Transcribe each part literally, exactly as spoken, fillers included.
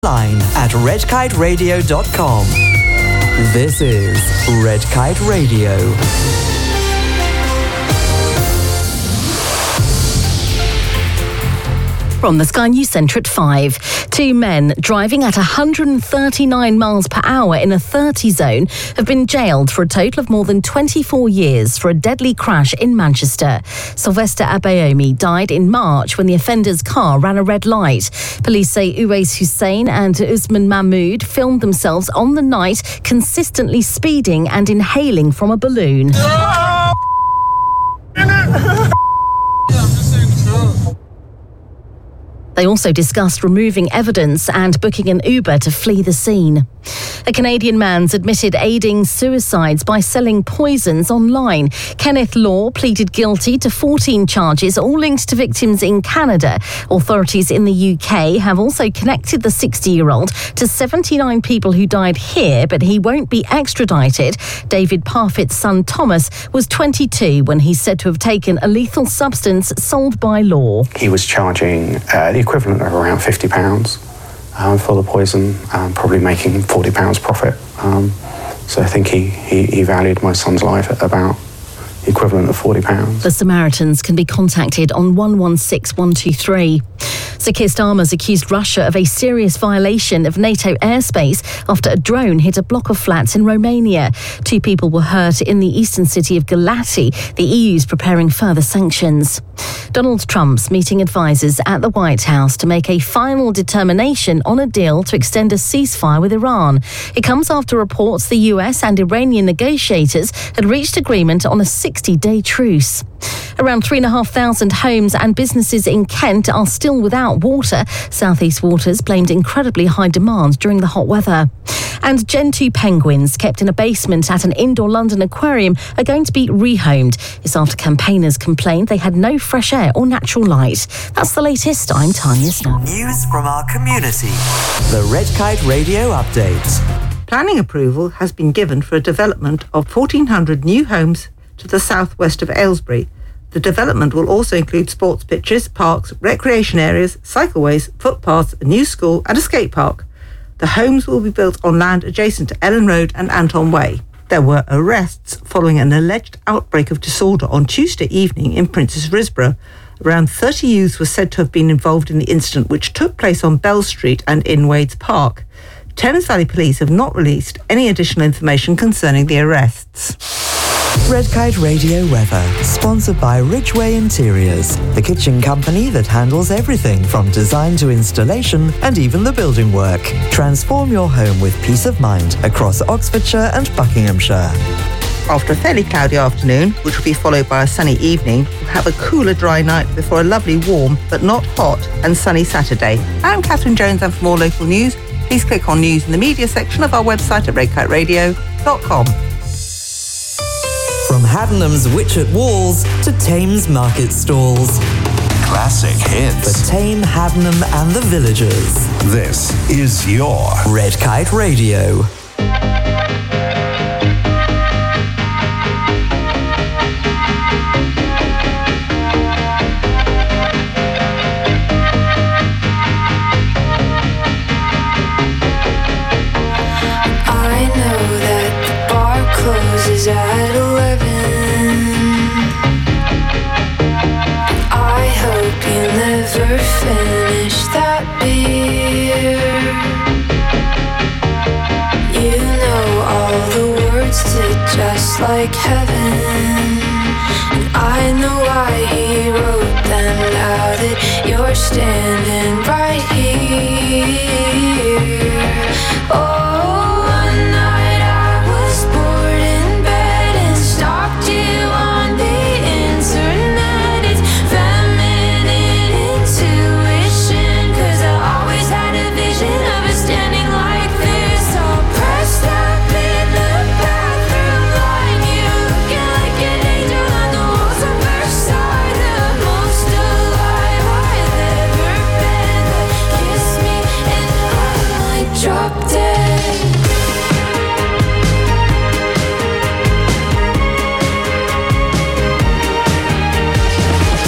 Line at red kite radio dot com. This is Red Kite Radio. From the Sky News Centre at five. Two men driving at one hundred thirty-nine miles per hour in a thirty zone have been jailed for a total of more than twenty-four years for a deadly crash in Manchester. Sylvester Abayomi died in March when the offender's car ran a red light. Police say Uwais Hussein and Usman Mahmood filmed themselves on the night consistently speeding and inhaling from a balloon. They also discussed removing evidence and booking an Uber to flee the scene. A Canadian man's admitted aiding suicides by selling poisons online. Kenneth Law pleaded guilty to fourteen charges, all linked to victims in Canada. Authorities in the U K have also connected the sixty-year-old to seventy-nine people who died here, but he won't be extradited. David Parfitt's son Thomas was twenty-two when he's said to have taken a lethal substance sold by Law. He was charging uh, the equivalent of around fifty pounds. Um, for the poison, um, probably making forty pounds profit. Um, so I think he, he, he valued my son's life at about the equivalent of forty pounds. The Samaritans can be contacted on one one six one two three. Sir Keir Starmer's accused Russia of a serious violation of NATO airspace after a drone hit a block of flats in Romania. Two people were hurt in the eastern city of Galati. The E U's preparing further sanctions. Donald Trump's meeting advisors at the White House to make a final determination on a deal to extend a ceasefire with Iran. It comes after reports the U S and Iranian negotiators had reached agreement on a sixty-day truce. Around three thousand five hundred homes and businesses in Kent are still without water. South East Waters blamed incredibly high demand during the hot weather. And Gen two penguins kept in a basement at an indoor London aquarium are going to be rehomed. It's after campaigners complained they had no fresh air or natural light. That's the latest. I'm Tanya Snow. News from our community. The Red Kite Radio Update. Planning approval has been given for a development of fourteen hundred new homes to the southwest of Aylesbury. The development will also include sports pitches, parks, recreation areas, cycleways, footpaths, a new school and a skate park. The homes will be built on land adjacent to Ellen Road and Anton Way. There were arrests following an alleged outbreak of disorder on Tuesday evening in Princess Risborough. Around thirty youths were said to have been involved in the incident, which took place on Bell Street and in Wades Park. Thames Valley Police have not released any additional information concerning the arrests. Red Kite Radio weather, sponsored by Ridgeway Interiors, the kitchen company that handles everything from design to installation and even the building work. Transform your home with peace of mind across Oxfordshire and Buckinghamshire. After a fairly cloudy afternoon, which will be followed by a sunny evening, we'll have a cooler, dry night before a lovely, warm, but not hot and sunny Saturday. I'm Catherine Jones, and for more local news, please click on News in the Media section of our website at red kite radio dot com. From Haddenham's Witchet Walls to Thames Market Stalls. Classic hits. For Tame, Haddenham and the villagers. This is your Red Kite Radio. Closes at eleven. I hope you never finish that beer. You know all the words to Just Like Heaven, and I know why he wrote them. Now that you're standing right here. Oh,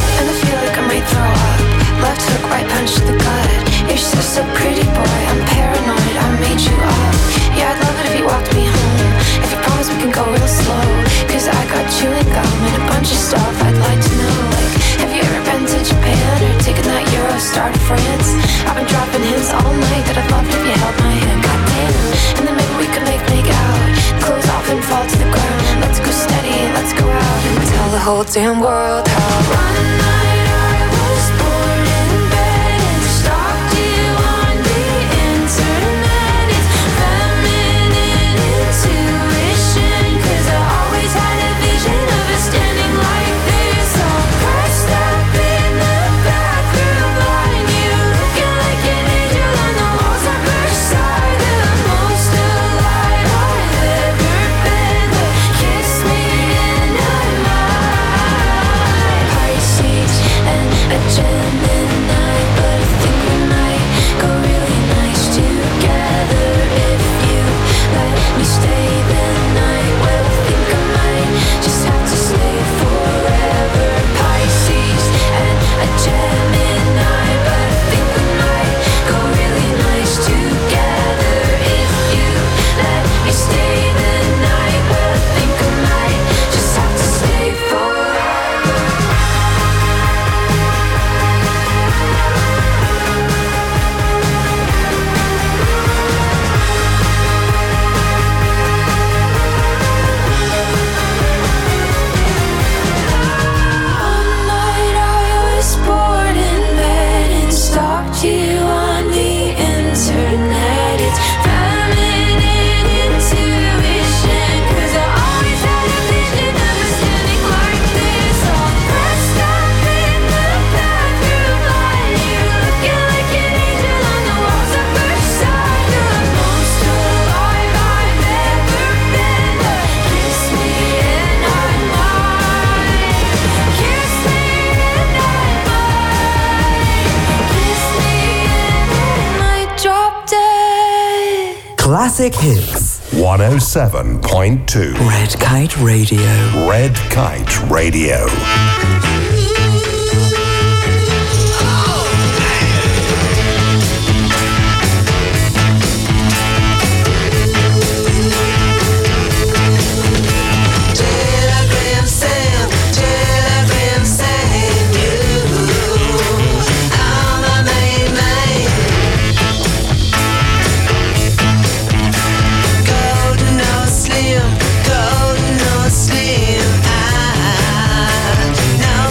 so pretty boy, I'm paranoid. shade that I'd love if you held my hand. Goddamn, and then maybe we could make make out. Close off and fall to the ground. Let's go steady, let's go out and tell the whole damn world how. One night I was born in bed and stalked you on the internet. It's feminine intuition, 'cause I always had a vision of us standing like this, all pressed up in the bathroom line. You looking like an angel on the walls of Versailles. The most alive I've ever been, but kiss me and I'm mine. Pisces and a Gemini, but I think we might go really nice together if you let me stay the night. Well, I think I might just have to stay forever. Pisces and a Gemini, but I think we might go really nice together if you let me stay the night. Well, I think I might just have to stay forever. One night I was bored in bed and stalked you on the internet. It's feminine intuition, 'cause I always had a vision of us standing like this, all pressed up in the bathroom line. You looking like an angel on the walls of Versailles. The most alive I've ever been, but kiss me and I'm mine. Kiss me and I'm mine. Kiss me and I might drop dead. Classic Hits. one oh seven point two. Red Kite Radio. Red Kite Radio. Telegram Sam, Telegram Sam, you are my main man. Golden or slim, golden or slim, I know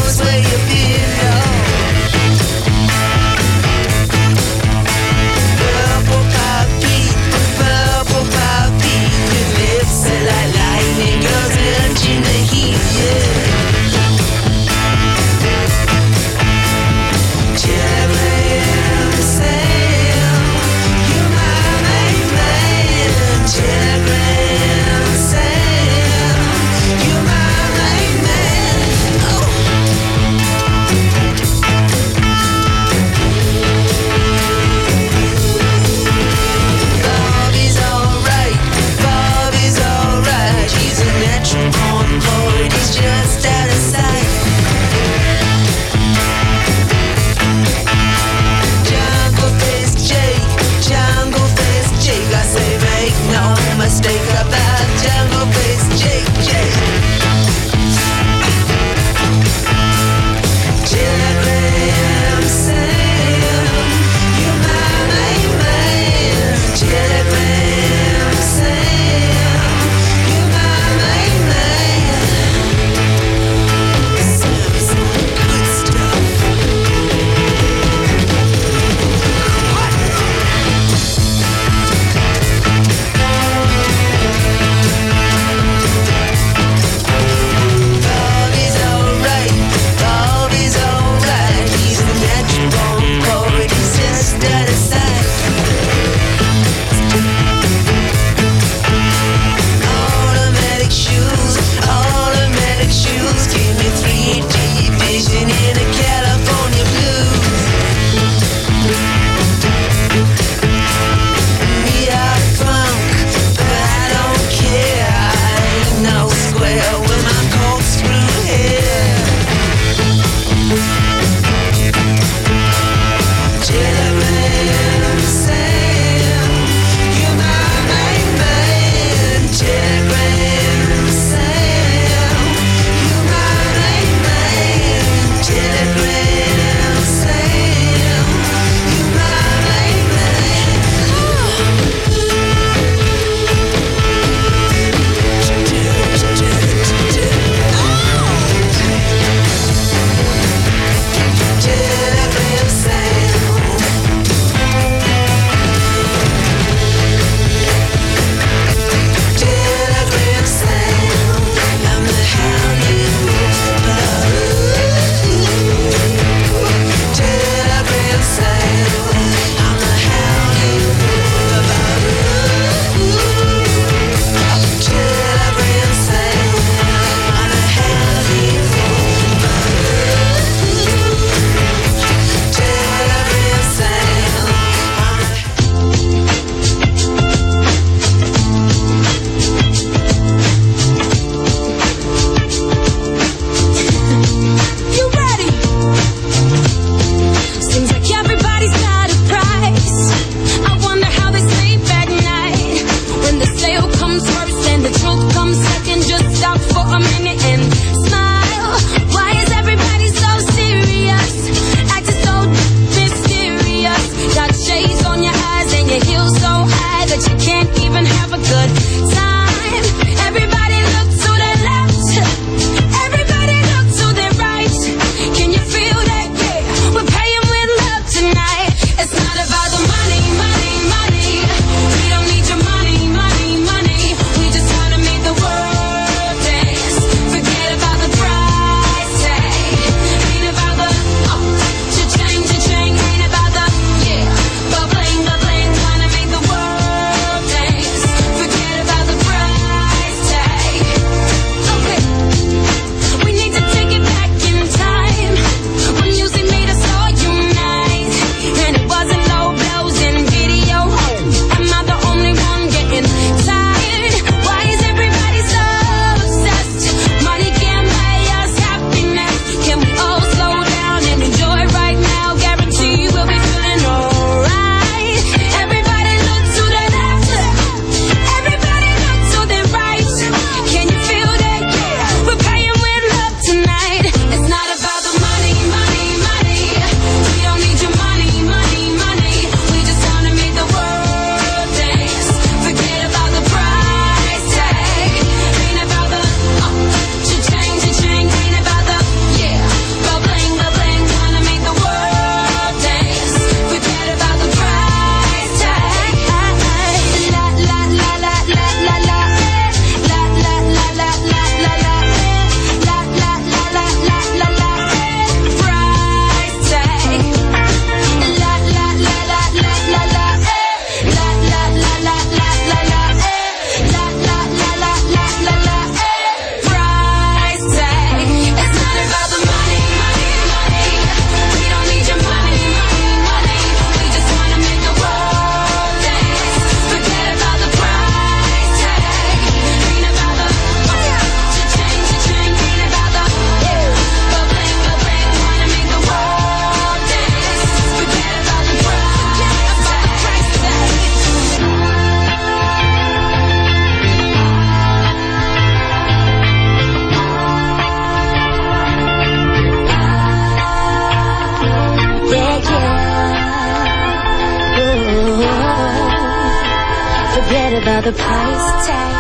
forget about the price tag.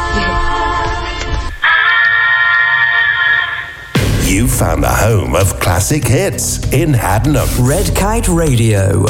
You found the home of classic hits in Haddenham. Red Kite Radio.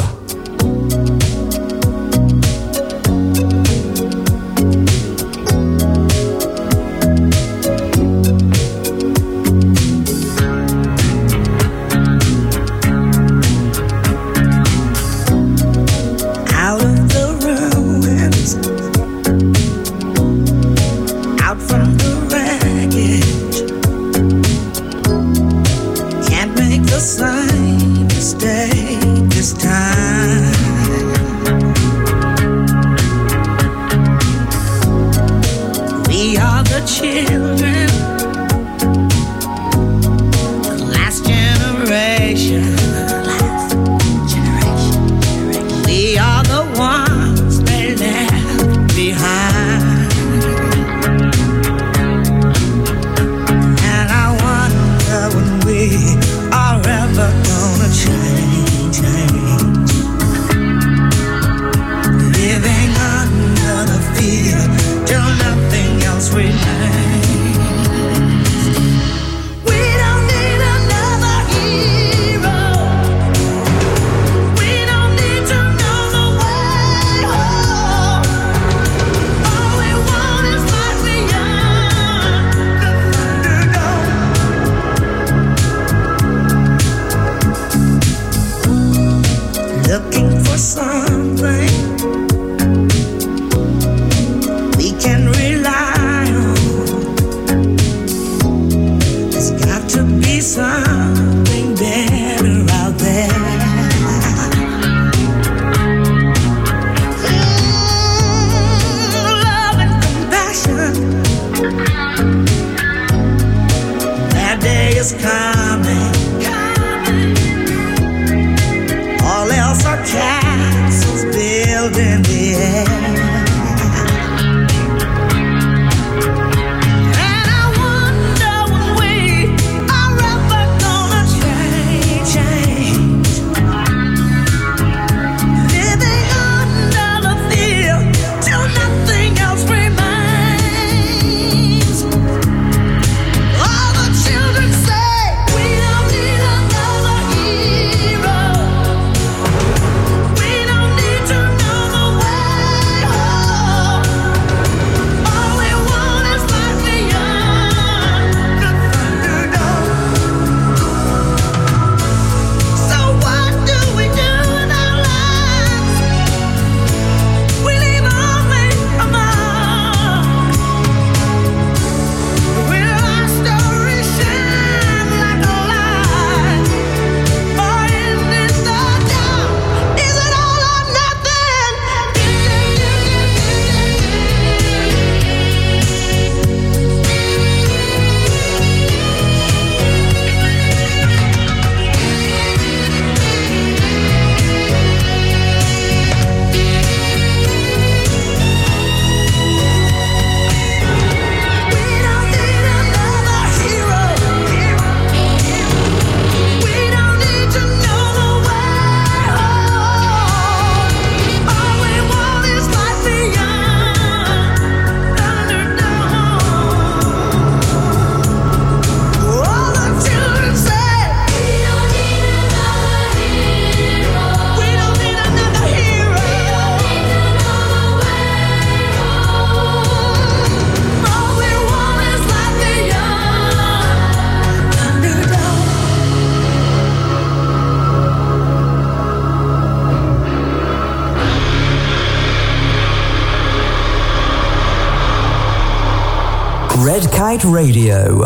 Red Kite Radio.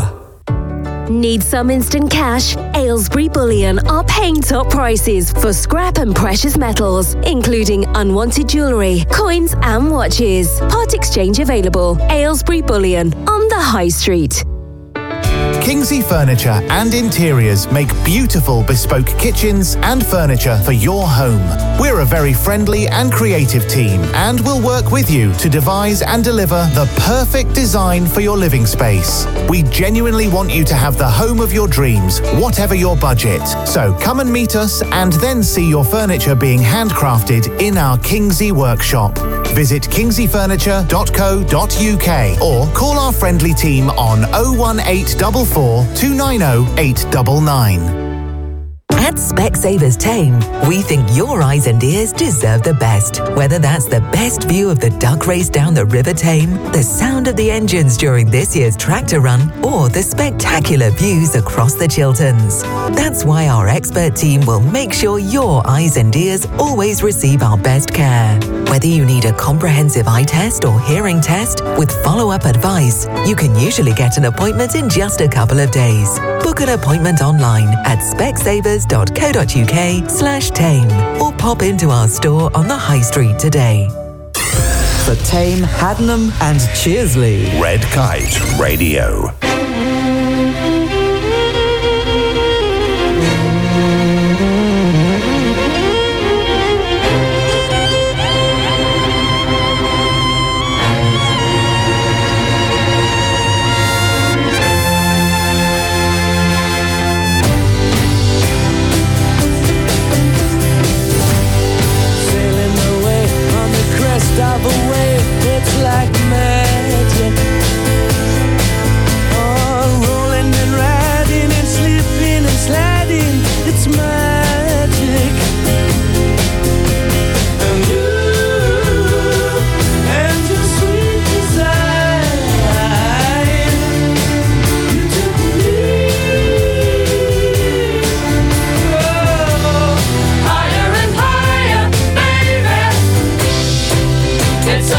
Need some instant cash? Aylesbury Bullion are paying top prices for scrap and precious metals, including unwanted jewellery, coins and watches. Part exchange available. Aylesbury Bullion on the High Street. Kingsley Furniture and Interiors make beautiful bespoke kitchens and furniture for your home. We're a very friendly and creative team and will work with you to devise and deliver the perfect design for your living space. We genuinely want you to have the home of your dreams, whatever your budget. So come and meet us and then see your furniture being handcrafted in our Kingsley workshop. Visit kingsley furniture dot co dot uk or call our friendly team on oh one eight four four, two nine oh, eight nine nine. At Specsavers Tame, we think your eyes and ears deserve the best. Whether that's the best view of the duck race down the River Tame, the sound of the engines during this year's tractor run, or the spectacular views across the Chilterns. That's why our expert team will make sure your eyes and ears always receive our best care. Whether you need a comprehensive eye test or hearing test with follow-up advice, you can usually get an appointment in just a couple of days. Book an appointment online at specsavers dot co dot uk slash tame or pop into our store on the High Street today. For Tame, Haddenham and Cheersley. Red Kite Radio. Of a wave, it's like magic. Oh, rolling and riding and slipping and sliding, it's magic. And you and your sweet desire, you took me oh, higher and higher, baby. It's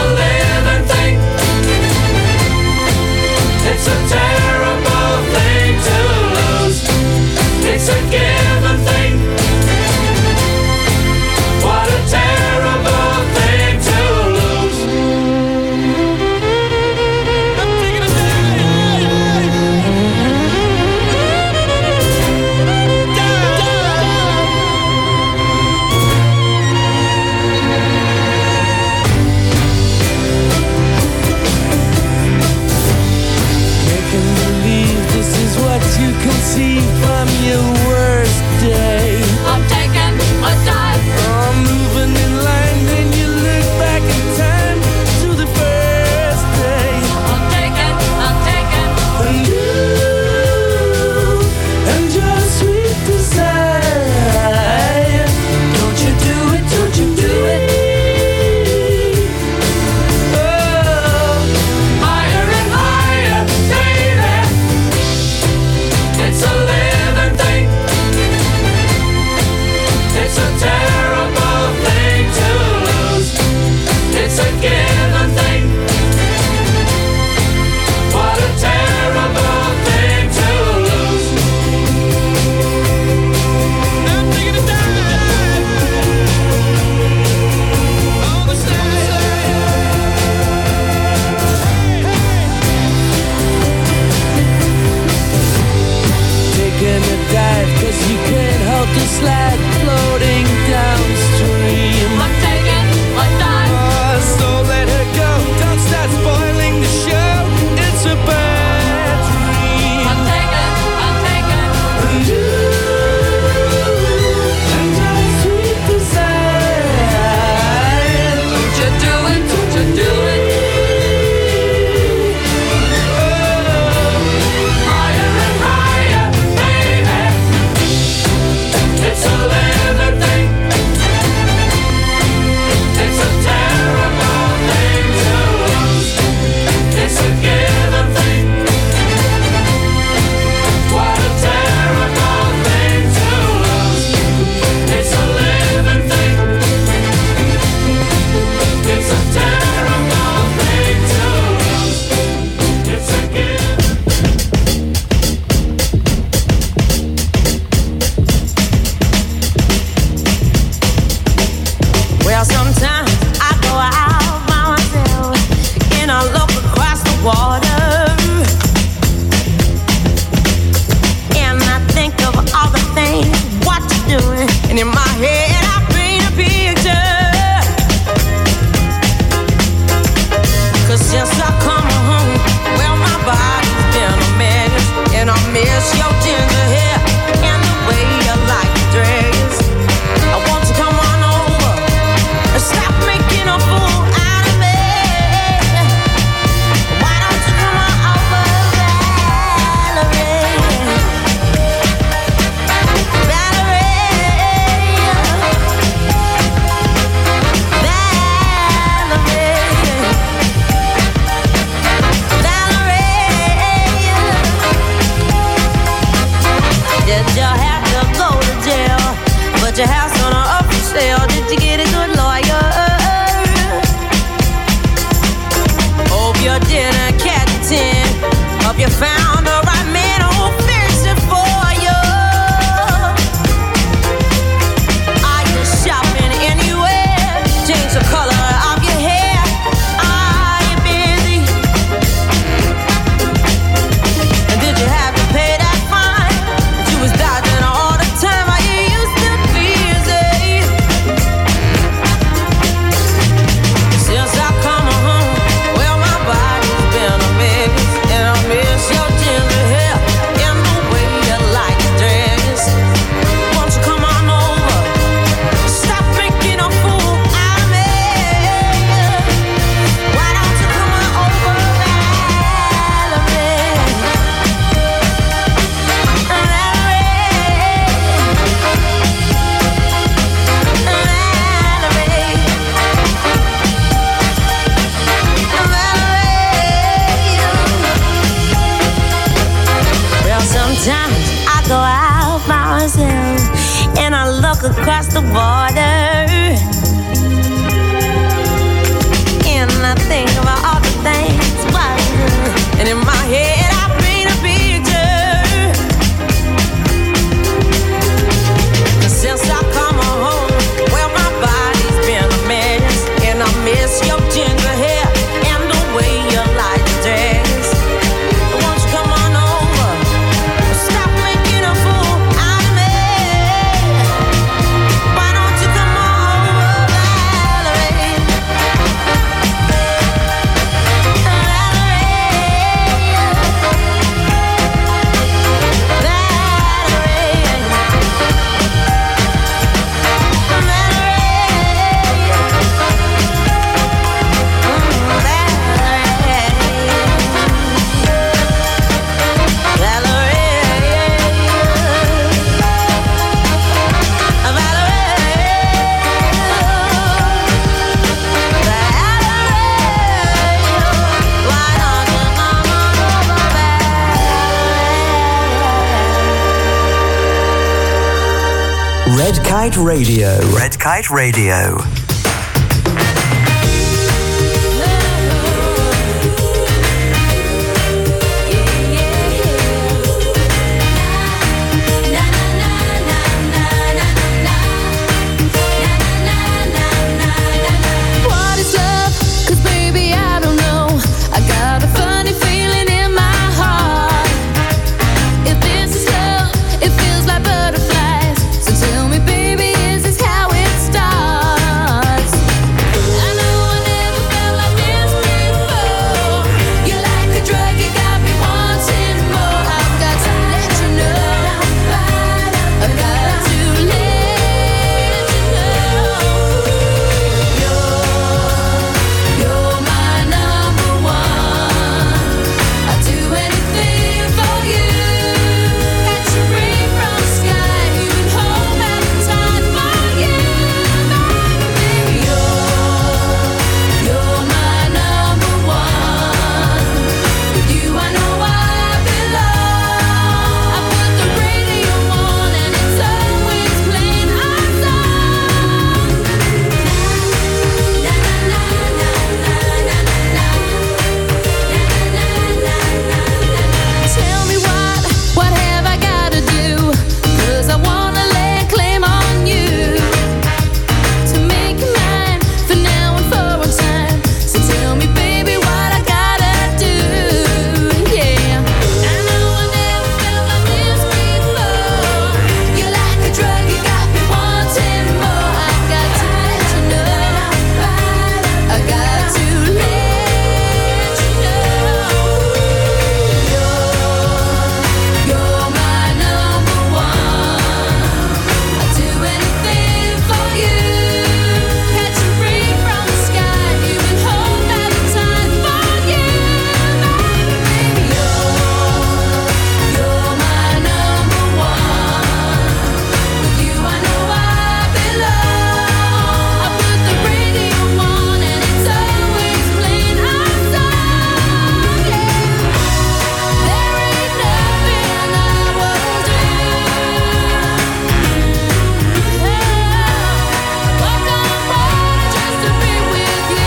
across the border. And I think about all the things why, and in my head I paint a picture. Since I come home, well my body's been a mess, and I miss your ginger hair and the way you like to dress. Won't you come on over? Stop making a fool out of me. Why don't you come on over, Valerie? Red Kite Radio. Red Kite Radio. What is love? 'Cause baby, I don't know. I got a funny feeling in my heart. If this is love, it feels like butterflies. So tell me, baby, is this how it starts? I know I never felt like this before. You're like a drug, you got me wanting more. I've got to let you know. I've got to let you know. You're, you're my number one. I'd do anything for you. Catch a ring from the sky, even home at the time for you, baby. You're, you're my number one. With you, I know I belong. I put the radio on and it's always playing our song. Na na na na na na na na. Tell me what, what have I gotta do? 'Cause I wanna lay claim on you, to make you mine for now and for all time. So tell me, baby, what I gotta do. Yeah, I know I never felt like this before. You're like a drug, you got me wanting more. I've got to let you know. I got to let you know. You're, you're my number one. I'd do anything for you. Catch a ring from the sky, even hold at the time for you, baby. You're, you're my number one. With you, I know I belong. I put the radio on and it's always playing our song. Yeah, there ain't nothing I won't do. Walk on water just to be with you.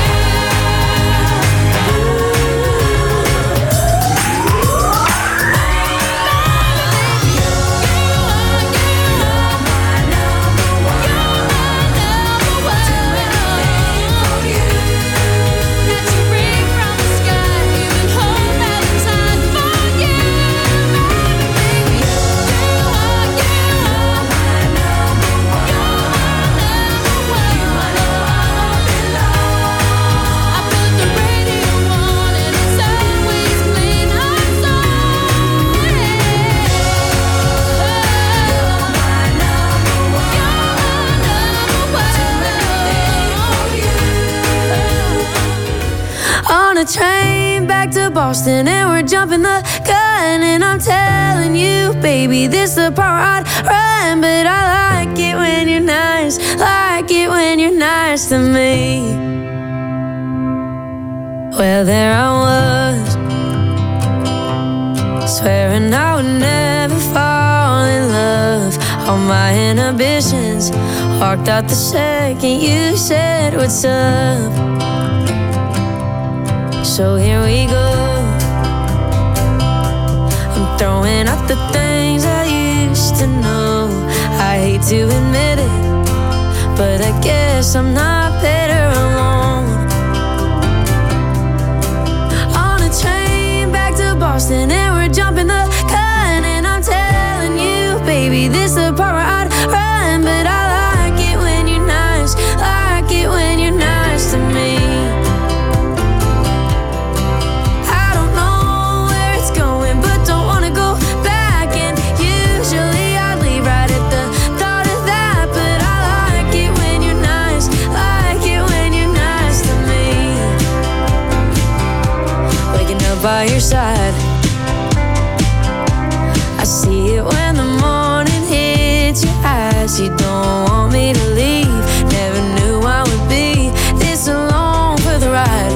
Catch a ring from the sky, even hold at the time for you, baby. You are, you are my number one. You're my number one. You, I know I belong. I put the radio on and it's always playing our song. You're my number one. On a train back to Boston and we're jumping the gun, and I'm telling you, baby, this the part I'd run. But I like it when you're nice, like it when you're nice to me. Well, there I was, swearing I would never fall in love. All my inhibitions walked out the second you said what's up. So here we go. I'm throwing out the things I used to know. I hate to admit it, but I guess I'm not better alone. On a train back to Boston, and we're jumping the gun, and I'm telling you, baby, this the part where I'd run, but I like it when you're nice, like it when you're nice to me. I don't know where it's going, but don't wanna go back, and usually I leave right at the thought of that, but I like it when you're nice, like it when you're nice to me. Waking up by your side, I see it when the morning hits your eyes. You don't want me to leave. Never knew I would be this alone for the ride.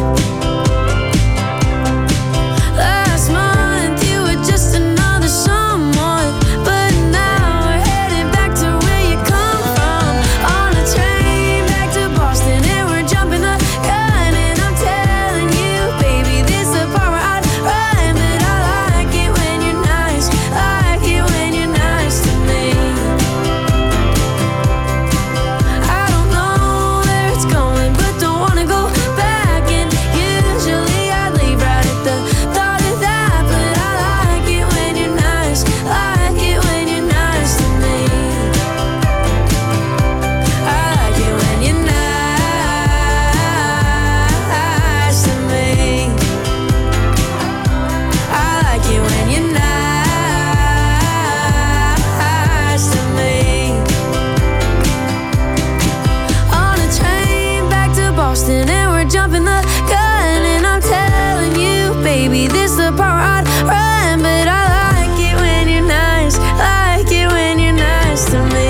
Last month you were just another someone, but now we're headed back to where you come from. On a train back to Boston, and we're jumping the gun, and I'm telling you, baby, this the part where I'd run, but I like it when you're nice, like it when you're nice to me. I don't know where it's going, but don't wanna go back, and usually I leave right at the thought of that, but I like it when you're nice, like it when you're nice to me. I like it when you're nice to me. I like it when you're nice to me. On a train back to Boston, and we're jumping the gun, and I'm telling you, baby, this the part where I'd run, but I like it when you're nice, like it when you're nice to me.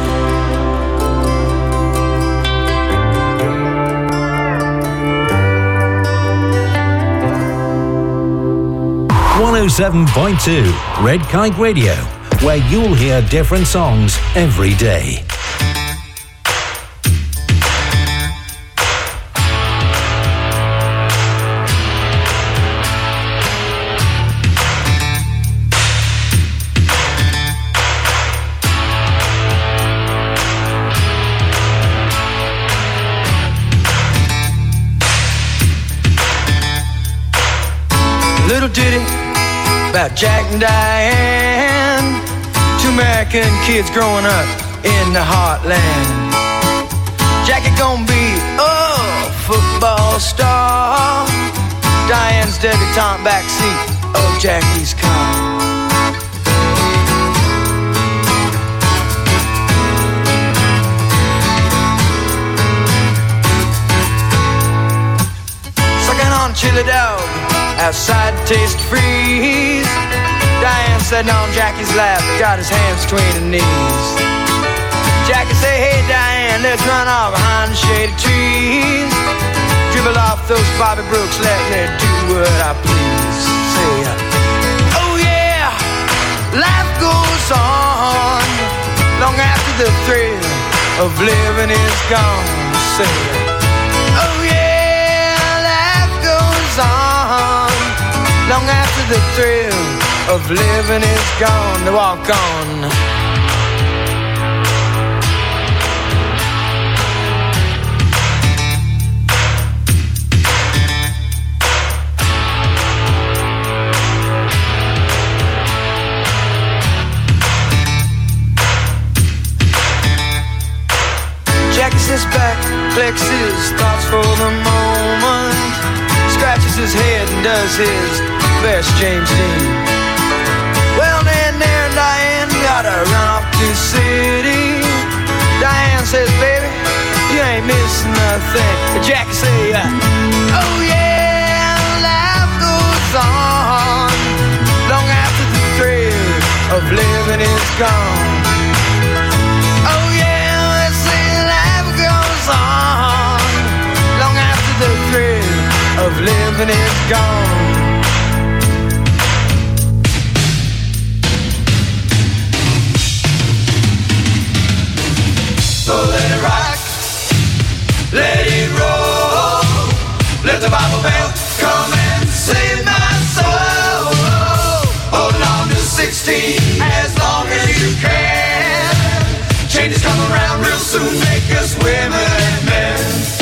one oh seven point two Red Kite Radio, where you'll hear different songs every day. Little ditty about Jack and Diane, two American kids growing up in the heartland. Jackie gonna be a football star, Diane's debutante backseat of Jackie's car. Sucking on chili dog outside Taste Freeze. Diane sitting on Jackie's lap, got his hands between her knees. Jackie say, hey Diane, let's run off behind the shady trees. Dribble off those Bobby Brooks, let me do what I please. Say, oh yeah, life goes on long after the thrill of living is gone. Say, oh yeah, life goes on long after the thrill of living is gone. To walk on. Jackie sits back, collects his thoughts for the moment, scratches his head and does his best James Dean. Well, then there and Diane gotta run off to the city. Diane says, baby, you ain't missing nothing. Jackie say, uh, oh yeah, life goes on long after the thrill of living is gone. Oh yeah, let's say life goes on long after the thrill of living is gone. the Bible Belt. Come and save my soul. Hold on to sixteen as long as you can. Changes come around real soon, make us women and men.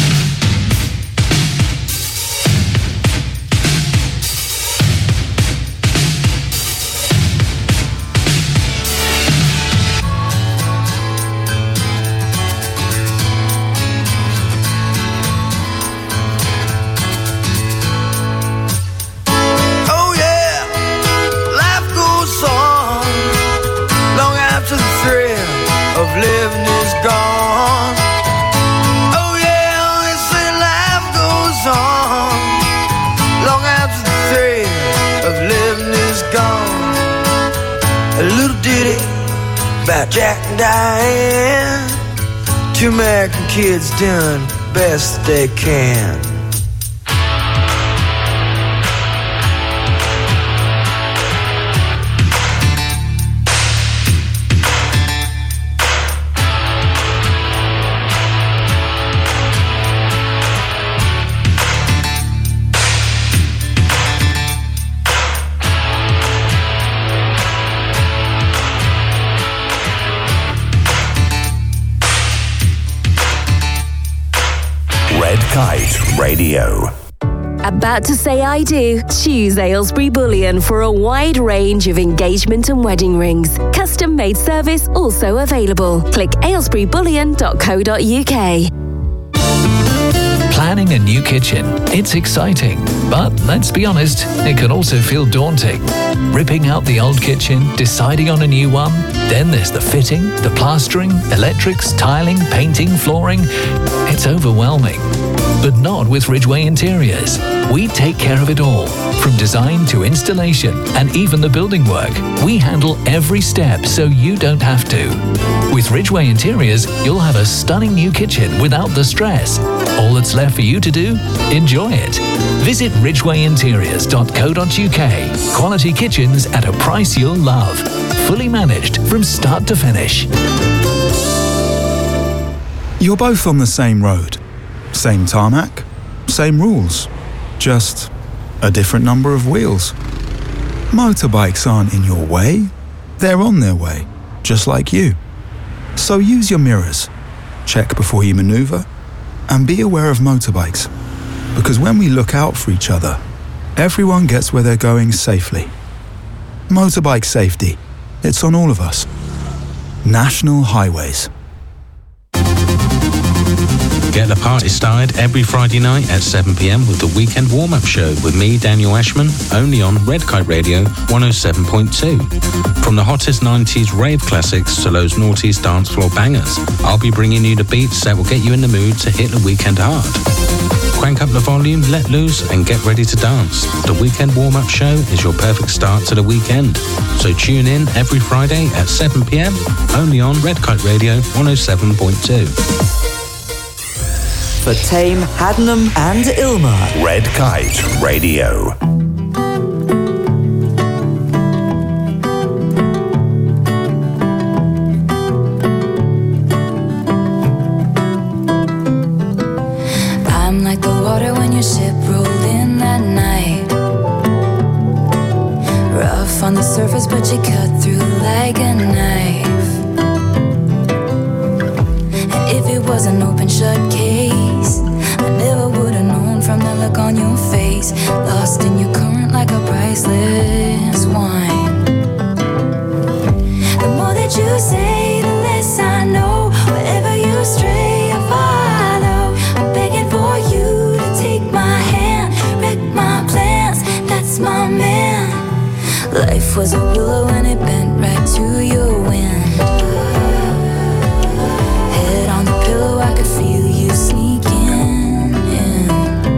Living is gone. Oh yeah, they say life goes on long after the thrill of living is gone. A little ditty about Jack and Diane. Two American kids doing best they can. Red Kite Radio. About to say I do? Choose Aylesbury Bullion for a wide range of engagement and wedding rings. Custom made service also available. Click aylesbury bullion dot co dot uk. Planning a new kitchen. It's exciting, but let's be honest, it can also feel daunting. Ripping out the old kitchen, deciding on a new one, then there's the fitting, the plastering, electrics, tiling, painting, flooring. It's overwhelming. But not with Ridgeway Interiors. We take care of it all. From design to installation and even the building work, we handle every step so you don't have to. With Ridgeway Interiors, you'll have a stunning new kitchen without the stress. All that's left for you to do? Enjoy it. Visit ridgeway interiors dot co dot uk. Quality kitchens at a price you'll love. Fully managed from start to finish. You're both on the same road. Same tarmac, same rules. Just a different number of wheels. Motorbikes aren't in your way. They're on their way, just like you. So use your mirrors. Check before you maneuver. And be aware of motorbikes. Because when we look out for each other, everyone gets where they're going safely. Motorbike safety. It's on all of us. National Highways. Get the party started every Friday night at seven p.m. with the Weekend Warm-Up Show with me, Daniel Ashman, only on Red Kite Radio one oh seven point two. From the hottest nineties rave classics to those noughties dance floor bangers, I'll be bringing you the beats that will get you in the mood to hit the weekend hard. Crank up the volume, let loose, and get ready to dance. The Weekend Warm-Up Show is your perfect start to the weekend. So tune in every Friday at seven p.m. only on Red Kite Radio one oh seven point two. For Tame, Haddenham and Ilma. Red Kite Radio. I'm like the water when your ship rolled in that night. Rough on the surface, but you cut through like a knife. And if it was an open shut case, I never would have known from the look on your face. Lost in your current like a priceless wine. The more that you say, the less I know. Wherever you stray, I follow. I'm begging for you to take my hand, wreck my plans, that's my man. Life was a willow and it bent right to your wind. Head on the pillow, I could feel you sneaking in.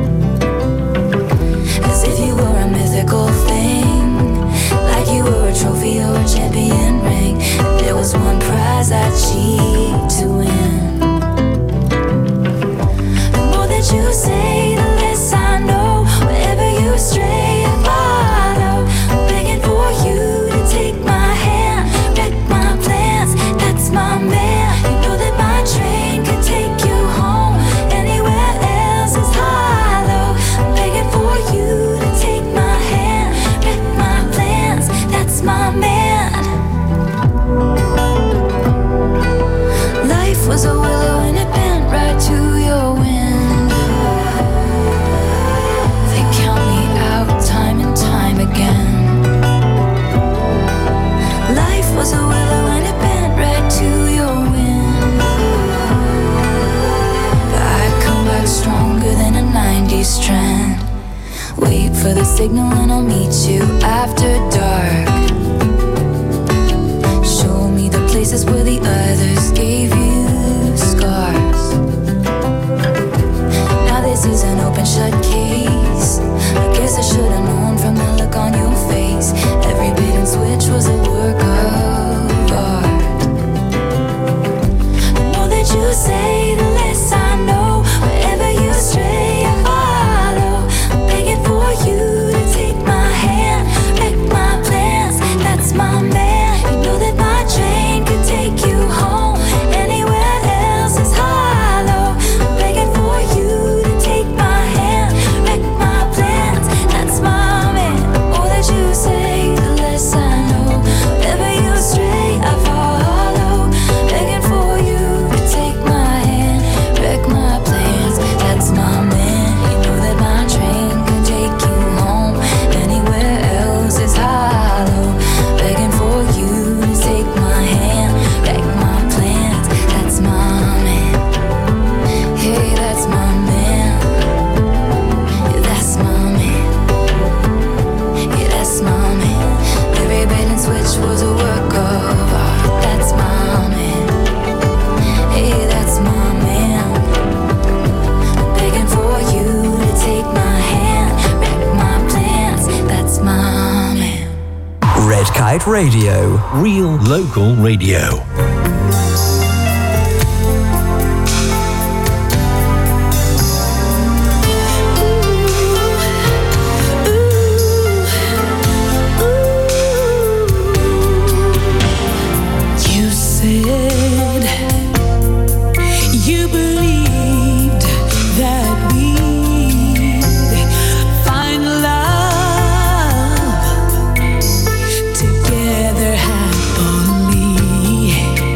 As if you were a mythical thing, like you were a trophy or a champion ring. There was one prize I'd cheat to win. The more that you say, the less I know. Wherever you stray, I follow. I'm begging for you to take my hand, wreck my Wait for the signal and I'll meet you after dark. Show me the places where the others gave you scars. Now this is an open shut case. I guess I should have known from the look on your face. Every bait and switch was a work of art. The more that you say, the less I know. Wherever you stray, I follow. I'm begging for you to take my hand, wreck my plans. That's my man. You know that my train could take you home. Anywhere else is hollow. I'm begging for you to take my hand, wreck my plans. That's my man. The more that you say, the less I know. Wherever you stray, I follow. Begging for you to take my hand, wreck my plans. That's my man. You know that my train can take you home. Anywhere else is hollow. Begging for you to take my hand, wreck my plans. That's my man. Hey, that's my man. Yeah, that's my man. Yeah, that's my man. Every bait and switch was a work of art. That's my man. Hey, that's my man. Begging for you to take my hand, wreck my plans. That's my man. Red Kite Radio. Real local radio. You said you believed that we'd find love together happily.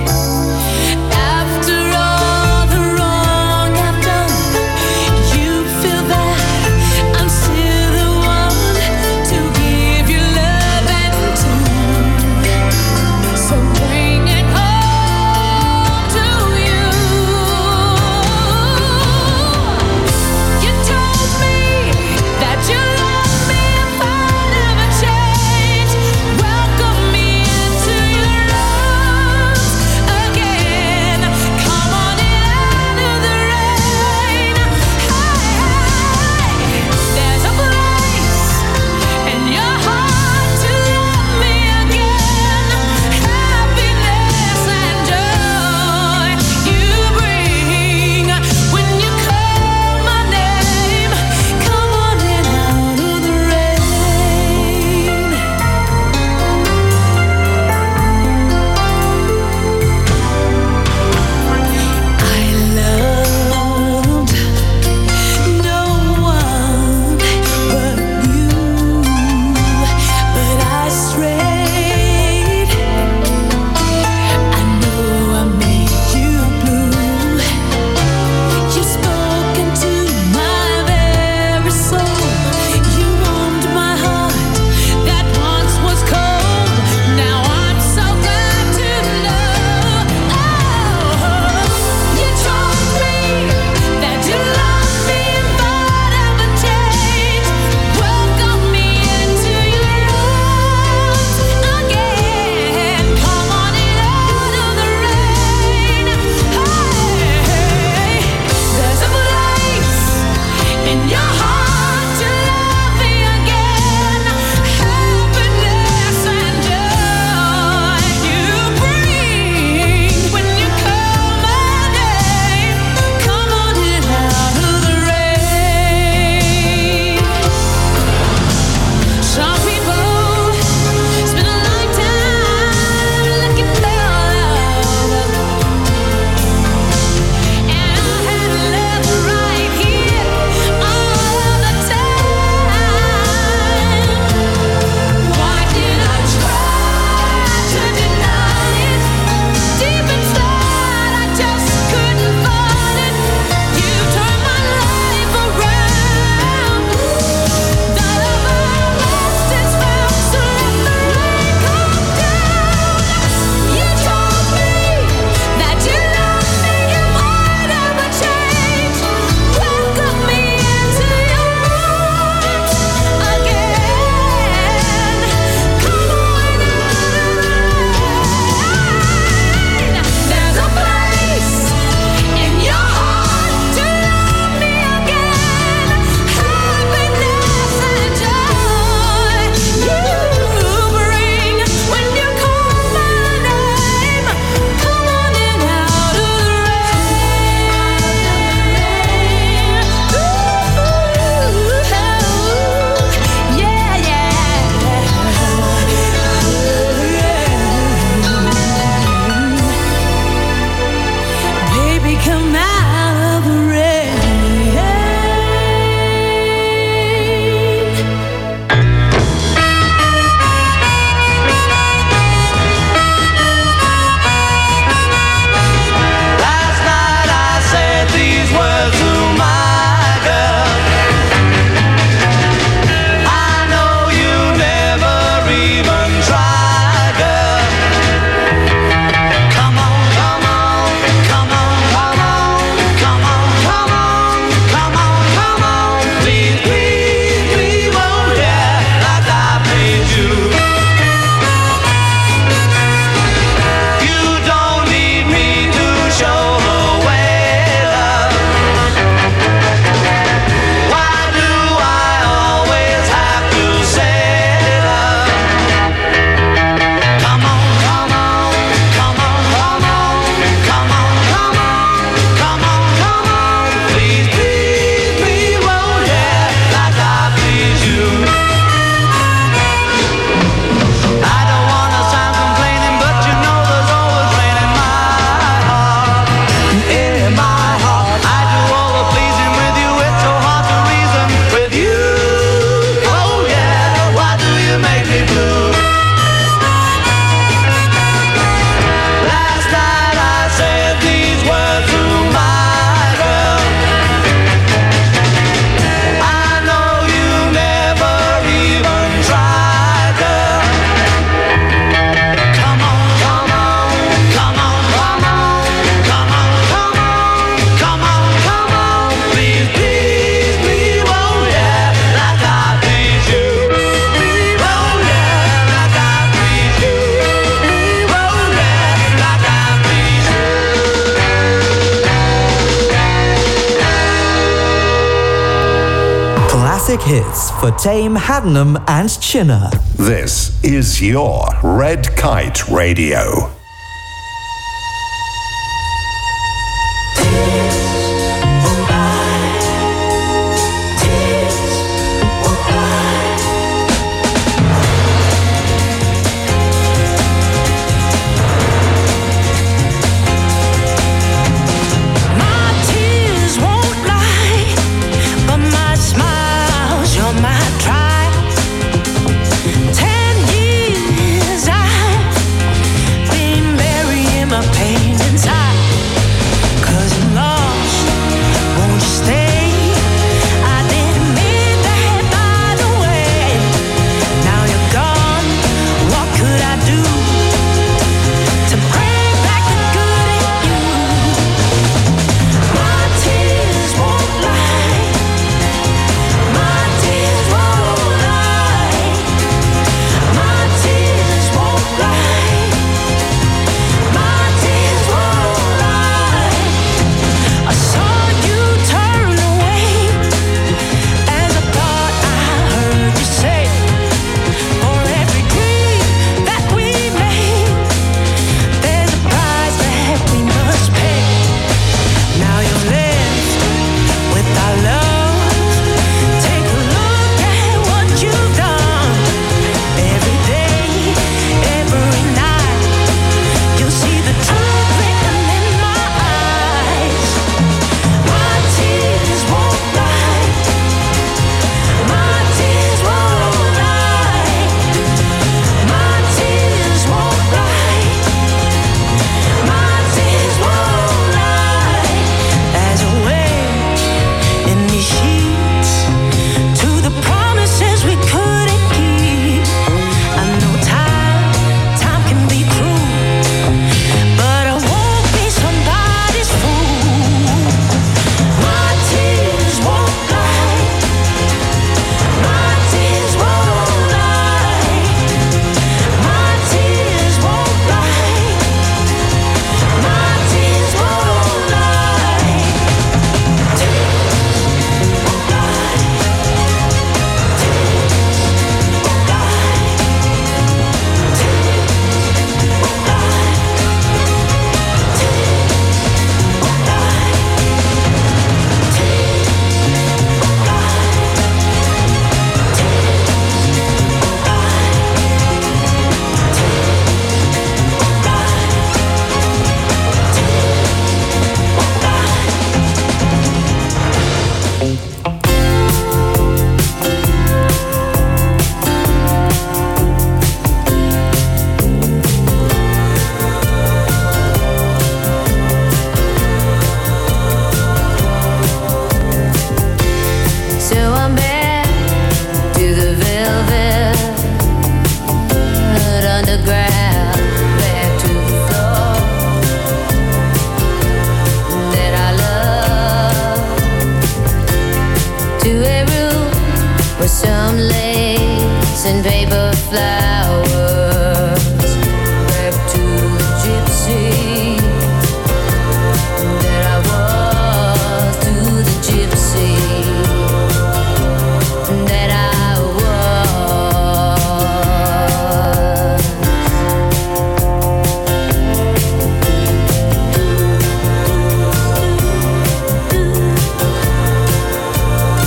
hits for Tame, Haddenham and Chinner. This is your Red Kite Radio.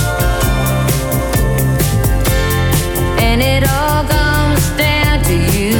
And it all comes down to you.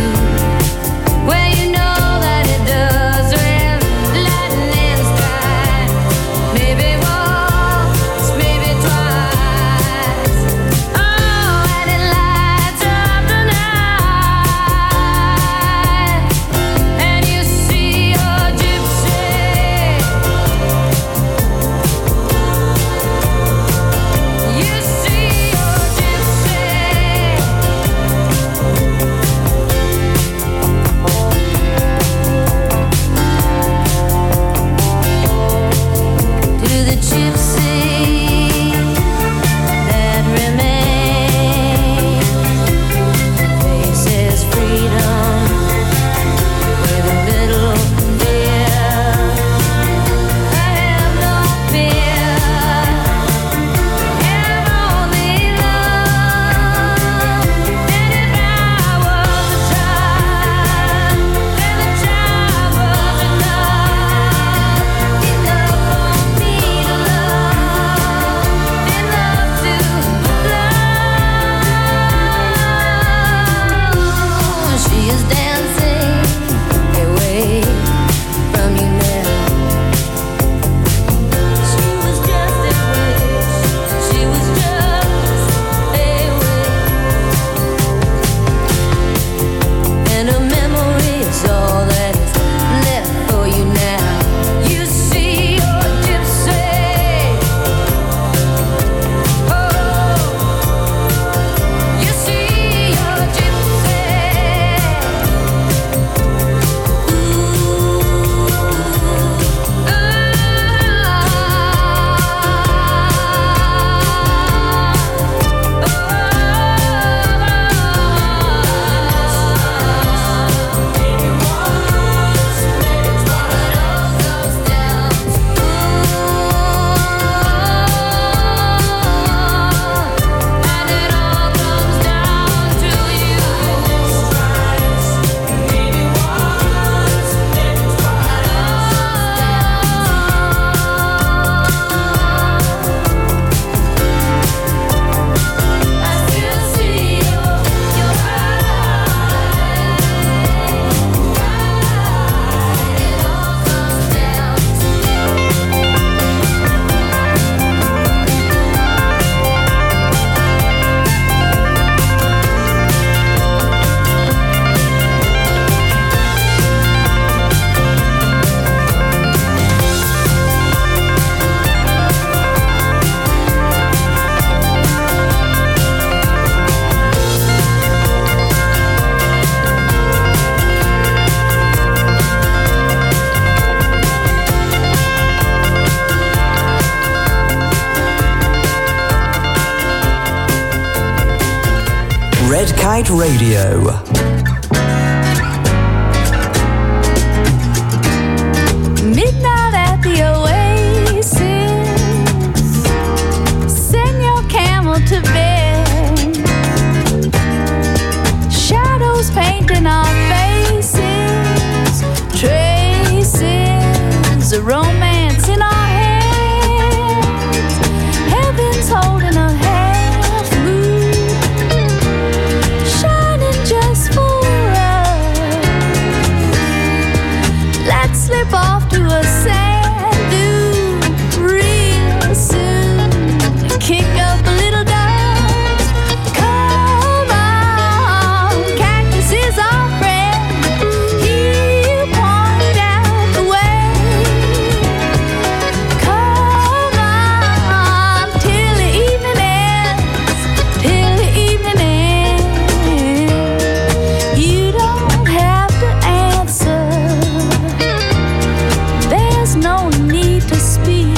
Red Kite Radio. Midnight at the oasis. Send your camel to bed. Shadows painting our faces. Traces of romance in our hands. Heaven's holding a half moon, shining just for us. Let's slip off to a sand dune real soon. Kick up a little dust. Come on, cactus is our friend. He'll point out the way. Come on, till the evening ends, till the evening ends. You don't have to answer. There's no need to speak.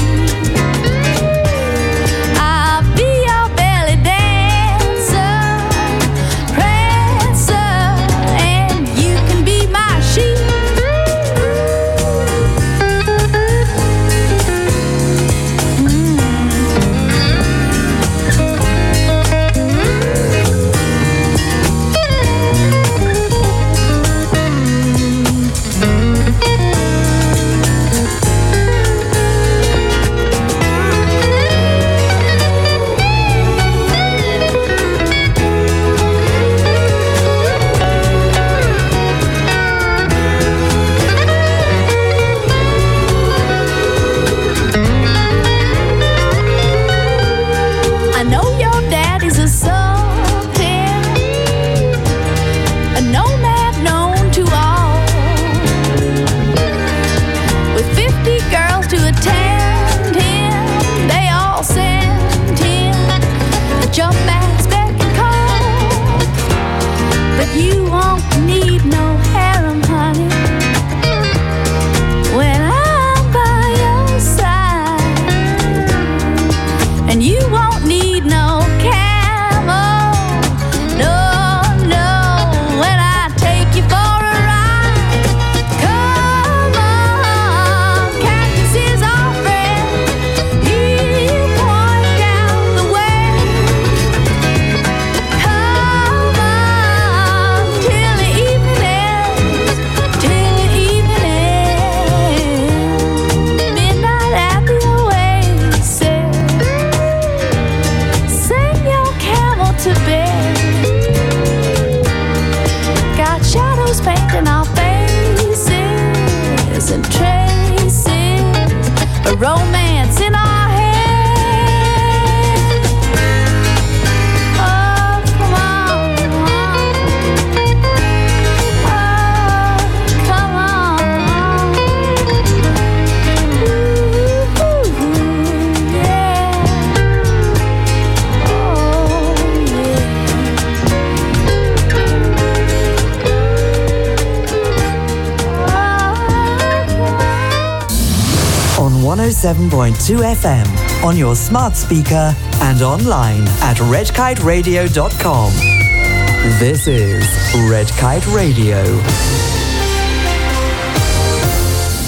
I'll be your belly dancer, prancer, and you can be my sheep. I know your daddy's a sultan, a nomad known to all, with fifty girls to attend him. They all send him a jump bags back and call. But you won't need no harem, honey, when I'm by your side. And you won't need no camel, no, no, when I take you for a ride. Come on, cactus is our friend. He'll point out the way. Come on, till the evening ends, till the evening ends. Midnight at the oasis. Send your camel to bed. Got shadows painting our faces and traces of romance in our heads. Oh, come on. Oh, come on. Ooh, yeah. On one oh seven point two F M, on your smart speaker and online at red kite radio dot com. This is Red Kite Radio.